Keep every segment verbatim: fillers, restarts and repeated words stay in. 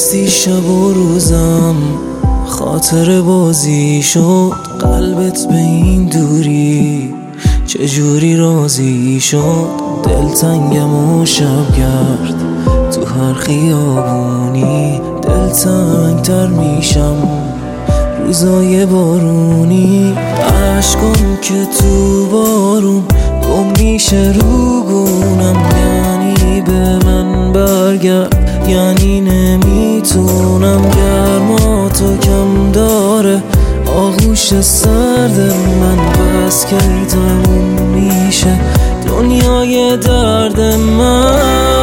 نیستی شب و روزم، خاطر بازی شد قلبت به این دوری، چجوری راضی شد دلتنگم و شبگرد، تو هر خیابونی دلتنگ تر میشم روزای بارونی، عشقم که تو بارون گم میشه رو گونم، یعنی به من برگرد یعنی نمیتونم، گرما تو کم داره آغوش سرد من، بس که تموم میشه دنیای درد من.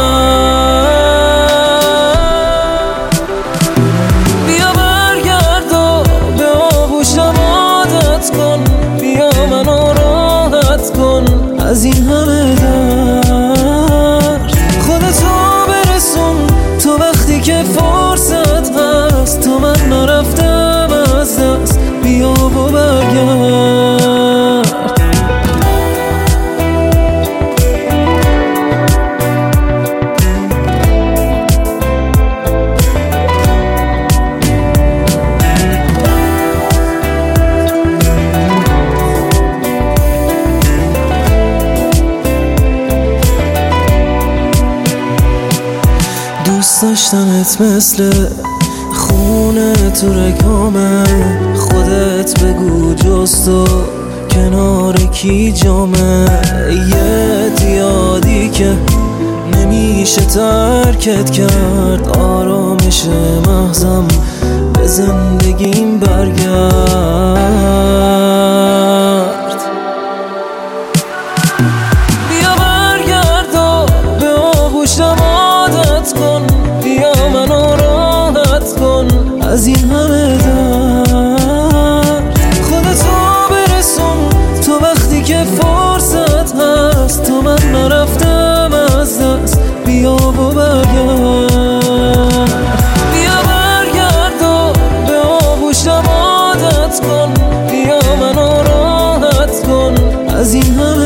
بیا برگرد و به آغوشم عادت کن، بیا منو راحت کن از این همه درد، خودتو برسون تو وقتی که فرصت هست، تو من نرفتم از دست، بیا و برگرد. دوست داشتنت مثل خونه تو رگامه، خودت بگو جز تو کنار کی جامه، یه دیادی که نمیشه ترکت کرد، آرامش مغزم به زندگیم برگرد. بیا برگرد و به آغوشم عادت کن، بیا منو راحت کن از این همه درد، خودتو برسون تو وقتی که فرصت هست، تو من نرفتم از دست، بیا و برگرد. بیا برگرد و به آغوشم عادت کن، بیا منو راحت کن از این همه